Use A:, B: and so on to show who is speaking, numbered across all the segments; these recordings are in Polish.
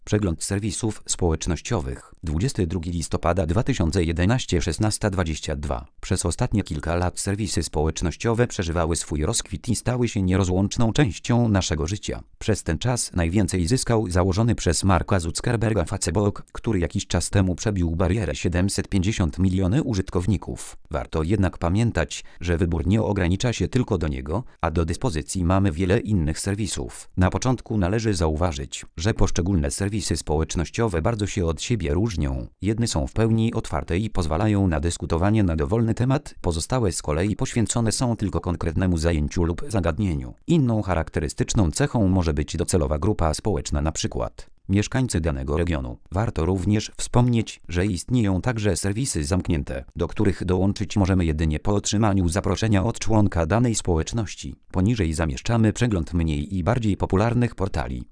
A: Przegląd serwisów społecznościowych. 22 listopada 2011 16:22. Przez ostatnie kilka lat serwisy społecznościowe przeżywały swój rozkwit i stały się nierozłączną częścią naszego życia. Przez ten czas najwięcej zyskał założony przez Marka Zuckerberga Facebook, który jakiś czas temu przebił barierę 750 milionów użytkowników. Warto jednak pamiętać, że wybór nie ogranicza się tylko do niego, a do dyspozycji mamy wiele innych serwisów. Na początku należy zauważyć, że poszczególne serwisy społecznościowe bardzo się od siebie różnią. Jedne są w pełni otwarte i pozwalają na dyskutowanie na dowolny temat, pozostałe z kolei poświęcone są tylko konkretnemu zajęciu lub zagadnieniu. Inną charakterystyczną cechą może być docelowa grupa społeczna, np. mieszkańcy danego regionu. Warto również wspomnieć, że istnieją także serwisy zamknięte, do których dołączyć możemy jedynie po otrzymaniu zaproszenia od członka danej społeczności. Poniżej zamieszczamy przegląd mniej i bardziej popularnych portali.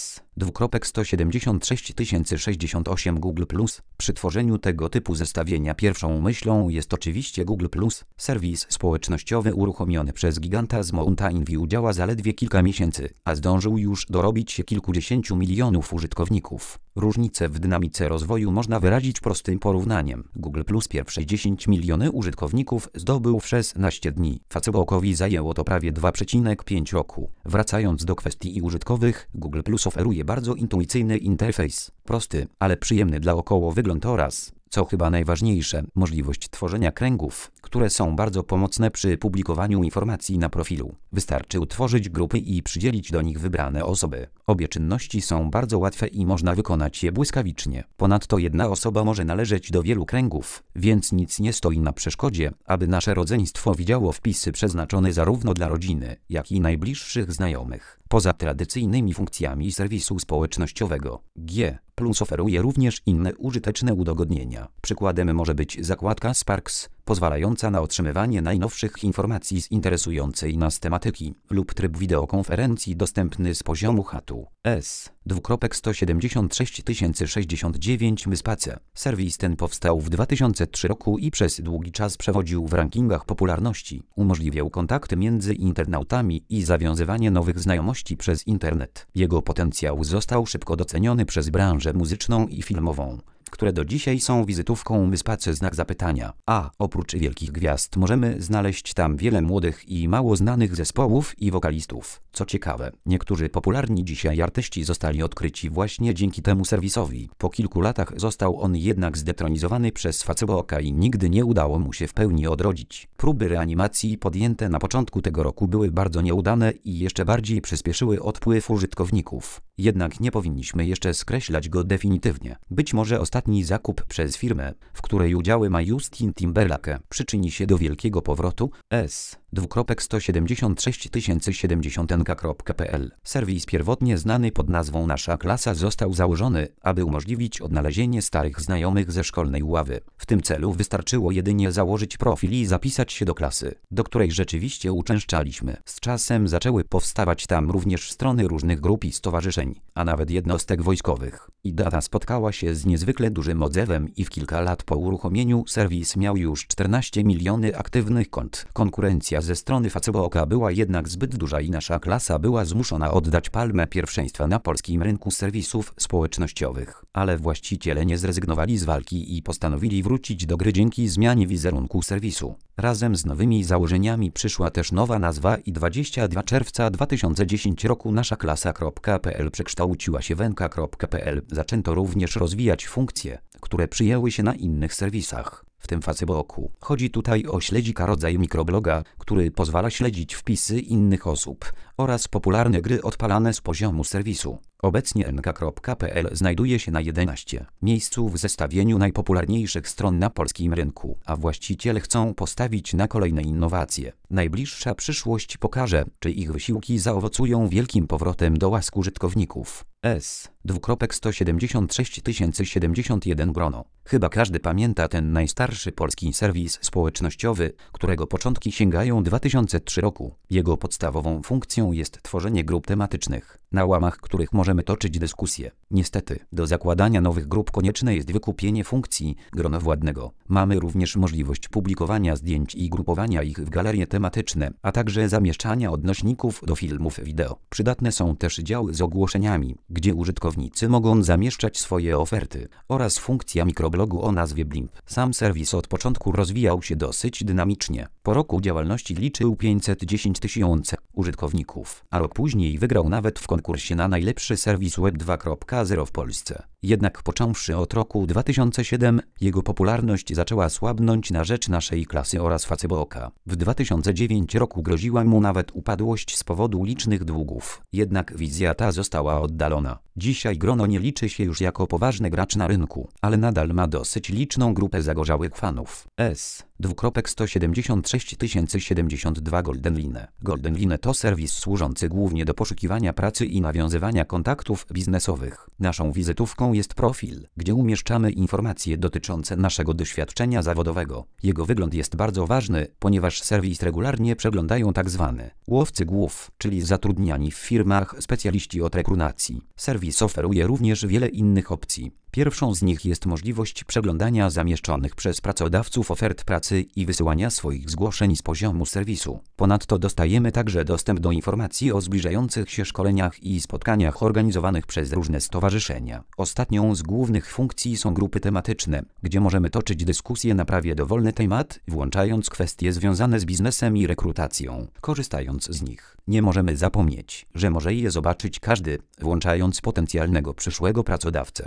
A: 176 Google+. Przy tworzeniu tego typu zestawienia pierwszą myślą jest oczywiście Google+. Serwis społecznościowy uruchomiony przez giganta z Mountain View działa zaledwie kilka miesięcy, a zdążył już dorobić się kilkudziesięciu milionów użytkowników. Różnicę w dynamice rozwoju można wyrazić prostym porównaniem. Google+ pierwsze 10 milionów użytkowników zdobył w 16 dni. Facebookowi zajęło to prawie 2,5 roku. Wracając do kwestii użytkowych, Google+ oferuje bardzo intuicyjny interfejs. Prosty, ale przyjemny dla oko wygląd oraz, co chyba najważniejsze, możliwość tworzenia kręgów, które są bardzo pomocne przy publikowaniu informacji na profilu. Wystarczy utworzyć grupy i przydzielić do nich wybrane osoby. Obie czynności są bardzo łatwe i można wykonać je błyskawicznie. Ponadto jedna osoba może należeć do wielu kręgów, więc nic nie stoi na przeszkodzie, aby nasze rodzeństwo widziało wpisy przeznaczone zarówno dla rodziny, jak i najbliższych znajomych. Poza tradycyjnymi funkcjami serwisu społecznościowego, G+ oferuje również inne użyteczne udogodnienia. Przykładem może być zakładka Sparks, pozwalająca na otrzymywanie najnowszych informacji z interesującej nas tematyki, lub tryb wideokonferencji dostępny z poziomu chatu. 176 Myspace. Serwis ten powstał w 2003 roku i przez długi czas przewodził w rankingach popularności. Umożliwiał kontakty między internautami i zawiązywanie nowych znajomości przez internet. Jego potencjał został szybko doceniony przez branżę muzyczną i filmową, które do dzisiaj są wizytówką Myspace znak zapytania. A oprócz wielkich gwiazd możemy znaleźć tam wiele młodych i mało znanych zespołów i wokalistów. Co ciekawe, niektórzy popularni dzisiaj artyści zostali odkryci właśnie dzięki temu serwisowi. Po kilku latach został on jednak zdetronizowany przez Facebooka i nigdy nie udało mu się w pełni odrodzić. Próby reanimacji podjęte na początku tego roku były bardzo nieudane i jeszcze bardziej przyspieszyły odpływ użytkowników. Jednak nie powinniśmy jeszcze skreślać go definitywnie. Być może ostatni zakup przez firmę, w której udziały ma Justin Timberlake, przyczyni się do wielkiego powrotu. 176 070.pl. Serwis pierwotnie znany pod nazwą Nasza Klasa został założony, aby umożliwić odnalezienie starych znajomych ze szkolnej ławy. W tym celu wystarczyło jedynie założyć profil i zapisać się do klasy, do której rzeczywiście uczęszczaliśmy. Z czasem zaczęły powstawać tam również strony różnych grup i stowarzyszeń, a nawet jednostek wojskowych. Idea ta spotkała się z niezwykle dużym odzewem i w kilka lat po uruchomieniu serwis miał już 14 milionów aktywnych kont. Konkurencja ze strony Facebooka była jednak zbyt duża i Nasza Klasa była zmuszona oddać palmę pierwszeństwa na polskim rynku serwisów społecznościowych. Ale właściciele nie zrezygnowali z walki i postanowili wrócić do gry dzięki zmianie wizerunku serwisu. Razem z nowymi założeniami przyszła też nowa nazwa i 22 czerwca 2010 roku naszaklasa.pl przekształciła się w nk.pl. Zaczęto również rozwijać funkcje, które przyjęły się na innych serwisach, w tym Facebooku. Chodzi tutaj o śledzika, rodzaj mikrobloga, który pozwala śledzić wpisy innych osób, oraz popularne gry odpalane z poziomu serwisu. Obecnie nk.pl znajduje się na 11 miejscu w zestawieniu najpopularniejszych stron na polskim rynku, a właściciele chcą postawić na kolejne innowacje. Najbliższa przyszłość pokaże, czy ich wysiłki zaowocują wielkim powrotem do łask użytkowników. 176 071 Grono. Chyba każdy pamięta ten najstarszy polski serwis społecznościowy, którego początki sięgają 2003 roku. Jego podstawową funkcją jest tworzenie grup tematycznych. na łamach których możemy toczyć dyskusje. Niestety, do zakładania nowych grup konieczne jest wykupienie funkcji gromowładnego. Mamy również możliwość publikowania zdjęć i grupowania ich w galerie tematyczne, a także zamieszczania odnośników do filmów wideo. Przydatne są też działy z ogłoszeniami, gdzie użytkownicy mogą zamieszczać swoje oferty, oraz funkcja mikroblogu o nazwie Blimp. Sam serwis od początku rozwijał się dosyć dynamicznie. Po roku działalności liczył 510 tysięcy użytkowników, a rok później wygrał nawet w konkursie na najlepszy serwis Web 2.0 w Polsce. Jednak począwszy od roku 2007, jego popularność zaczęła słabnąć na rzecz naszej klasy oraz Facebooka. W 2009 roku groziła mu nawet upadłość z powodu licznych długów. Jednak wizja ta została oddalona. Dzisiaj Grono nie liczy się już jako poważny gracz na rynku, ale nadal ma dosyć liczną grupę zagorzałych fanów. S.176 072 Goldenline. Goldenline to serwis służący głównie do poszukiwania pracy i nawiązywania kontaktów biznesowych. Naszą wizytówką jest profil, gdzie umieszczamy informacje dotyczące naszego doświadczenia zawodowego. Jego wygląd jest bardzo ważny, ponieważ serwis regularnie przeglądają tzw. łowcy głów, czyli zatrudniani w firmach specjaliści od rekrutacji. Serwis oferuje również wiele innych opcji. Pierwszą z nich jest możliwość przeglądania zamieszczonych przez pracodawców ofert pracy i wysyłania swoich zgłoszeń z poziomu serwisu. Ponadto dostajemy także dostęp do informacji o zbliżających się szkoleniach i spotkaniach organizowanych przez różne stowarzyszenia. Ostatnią z głównych funkcji są grupy tematyczne, gdzie możemy toczyć dyskusje na prawie dowolny temat, włączając kwestie związane z biznesem i rekrutacją. Korzystając z nich, nie możemy zapomnieć, że może je zobaczyć każdy, włączając potencjalnego przyszłego pracodawcę.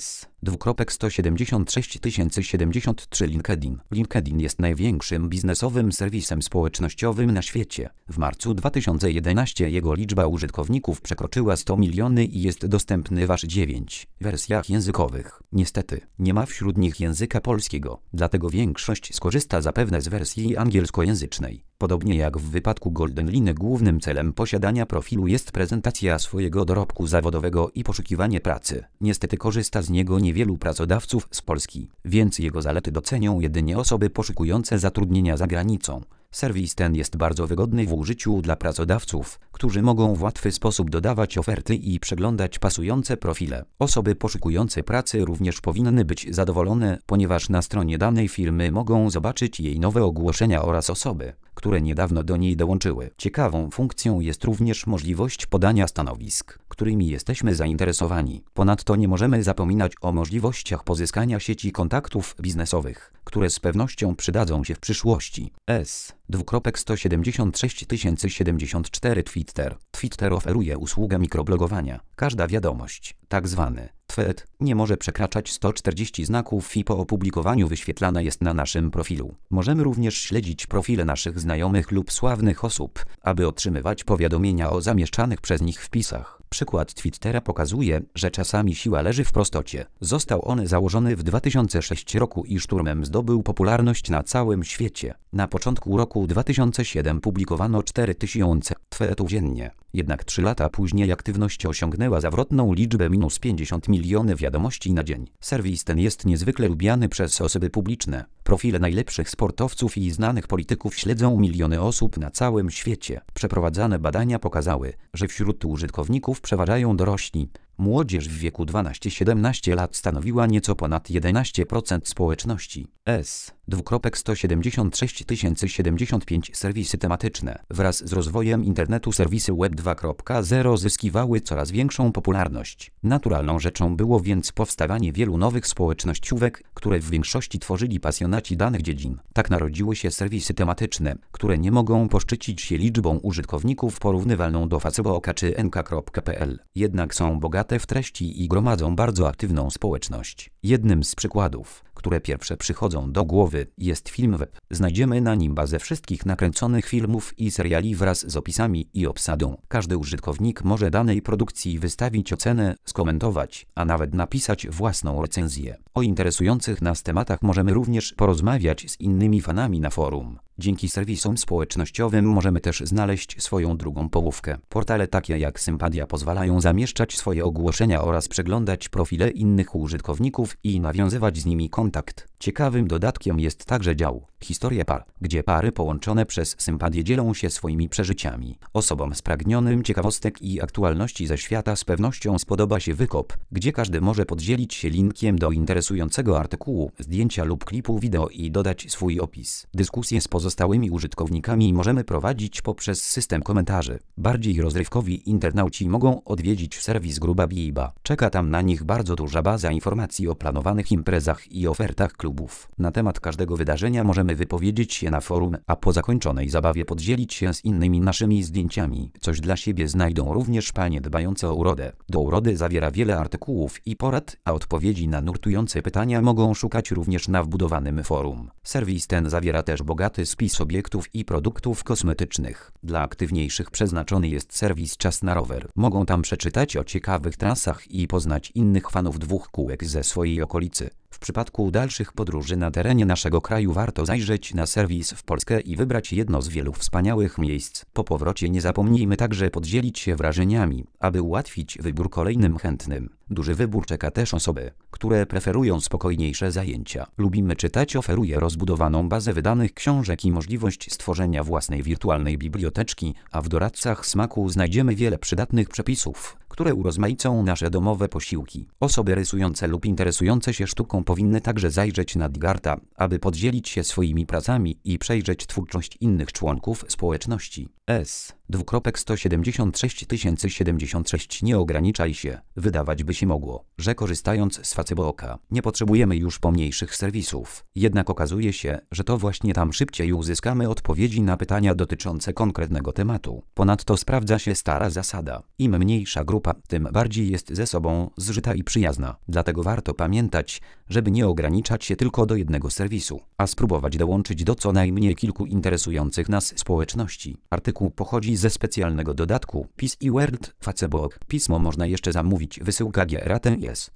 A: S.176 073 LinkedIn. LinkedIn jest największym biznesowym serwisem społecznościowym na świecie. W marcu 2011 jego liczba użytkowników przekroczyła 100 miliony i jest dostępny w aż 9 wersjach językowych. Niestety, nie ma wśród nich języka polskiego, dlatego większość skorzysta zapewne z wersji angielskojęzycznej. Podobnie jak w wypadku Goldenline, głównym celem posiadania profilu jest prezentacja swojego dorobku zawodowego i poszukiwanie pracy. Niestety korzysta z niego niewielu pracodawców z Polski, więc jego zalety docenią jedynie osoby poszukujące zatrudnienia za granicą. Serwis ten jest bardzo wygodny w użyciu dla pracodawców, którzy mogą w łatwy sposób dodawać oferty i przeglądać pasujące profile. Osoby poszukujące pracy również powinny być zadowolone, ponieważ na stronie danej firmy mogą zobaczyć jej nowe ogłoszenia oraz osoby, które niedawno do niej dołączyły. Ciekawą funkcją jest również możliwość podania stanowisk, którymi jesteśmy zainteresowani. Ponadto nie możemy zapominać o możliwościach pozyskania sieci kontaktów biznesowych, które z pewnością przydadzą się w przyszłości. S.176 074 Twitter. Twitter oferuje usługę mikroblogowania. Każda wiadomość, tzw. tweet, nie może przekraczać 140 znaków i po opublikowaniu wyświetlana jest na naszym profilu. Możemy również śledzić profile naszych znajomych lub sławnych osób, aby otrzymywać powiadomienia o zamieszczanych przez nich wpisach. Przykład Twittera pokazuje, że czasami siła leży w prostocie. Został on założony w 2006 roku i szturmem zdobył popularność na całym świecie. Na początku roku 2007 publikowano 4000 tweetów dziennie. Jednak 3 lata później aktywność osiągnęła zawrotną liczbę minus 50 milionów wiadomości na dzień. Serwis ten jest niezwykle lubiany przez osoby publiczne. Profile najlepszych sportowców i znanych polityków śledzą miliony osób na całym świecie. Przeprowadzane badania pokazały, że wśród użytkowników przeważają dorośli. Młodzież w wieku 12-17 lat stanowiła nieco ponad 11% społeczności. S.176 075 serwisy tematyczne. Wraz z rozwojem internetu serwisy Web 2.0 zyskiwały coraz większą popularność. Naturalną rzeczą było więc powstawanie wielu nowych społecznościówek, które w większości tworzyli pasjonaci danych dziedzin. Tak narodziły się serwisy tematyczne, które nie mogą poszczycić się liczbą użytkowników porównywalną do Facebooka czy nk.pl. Jednak są bogate w treści i gromadzą bardzo aktywną społeczność. Jednym z przykładów, które pierwsze przychodzą do głowy, jest Filmweb. Znajdziemy na nim bazę wszystkich nakręconych filmów i seriali wraz z opisami i obsadą. Każdy użytkownik może danej produkcji wystawić ocenę, skomentować, a nawet napisać własną recenzję. O interesujących nas tematach możemy również porozmawiać z innymi fanami na forum. Dzięki serwisom społecznościowym możemy też znaleźć swoją drugą połówkę. Portale takie jak Sympatia pozwalają zamieszczać swoje ogłoszenia oraz przeglądać profile innych użytkowników i nawiązywać z nimi kontakt. Ciekawym dodatkiem jest także dział Historie par, gdzie pary połączone przez sympatię dzielą się swoimi przeżyciami. Osobom spragnionym ciekawostek i aktualności ze świata z pewnością spodoba się Wykop, gdzie każdy może podzielić się linkiem do interesującego artykułu, zdjęcia lub klipu wideo i dodać swój opis. Dyskusje z pozostałymi użytkownikami możemy prowadzić poprzez system komentarzy. Bardziej rozrywkowi internauci mogą odwiedzić serwis Gruba Biba. Czeka tam na nich bardzo duża baza informacji o planowanych imprezach i ofertach klubów. Na temat każdego wydarzenia możemy wypowiedzieć się na forum, a po zakończonej zabawie podzielić się z innymi naszymi zdjęciami. Coś dla siebie znajdą również panie dbające o urodę. Do urody zawiera wiele artykułów i porad, a odpowiedzi na nurtujące pytania mogą szukać również na wbudowanym forum. Serwis ten zawiera też bogaty spis obiektów i produktów kosmetycznych. Dla aktywniejszych przeznaczony jest serwis Czas na rower. Mogą tam przeczytać o ciekawych trasach i poznać innych fanów dwóch kółek ze swojej okolicy. W przypadku dalszych podróży na terenie naszego kraju warto zajrzeć na serwis w Polskę i wybrać jedno z wielu wspaniałych miejsc. Po powrocie nie zapomnijmy także podzielić się wrażeniami, aby ułatwić wybór kolejnym chętnym. Duży wybór czeka też osoby, które preferują spokojniejsze zajęcia. Lubimy czytać oferuje rozbudowaną bazę wydanych książek i możliwość stworzenia własnej wirtualnej biblioteczki, a w doradcach smaku znajdziemy wiele przydatnych przepisów, które urozmaicą nasze domowe posiłki. Osoby rysujące lub interesujące się sztuką powinny także zajrzeć na Digarta, aby podzielić się swoimi pracami i przejrzeć twórczość innych członków społeczności. S. 176 Nie ograniczaj się. Wydawać by się mogło, że korzystając z Facebooka nie potrzebujemy już pomniejszych serwisów. Jednak okazuje się, że to właśnie tam szybciej uzyskamy odpowiedzi na pytania dotyczące konkretnego tematu. Ponadto sprawdza się stara zasada. Im mniejsza grupa, tym bardziej jest ze sobą zżyta i przyjazna. Dlatego warto pamiętać, żeby nie ograniczać się tylko do jednego serwisu, a spróbować dołączyć do co najmniej kilku interesujących nas społeczności. Artykuł pochodzi ze specjalnego dodatku Peace i World Facebook. Pismo można jeszcze zamówić, wysyłka GRATES.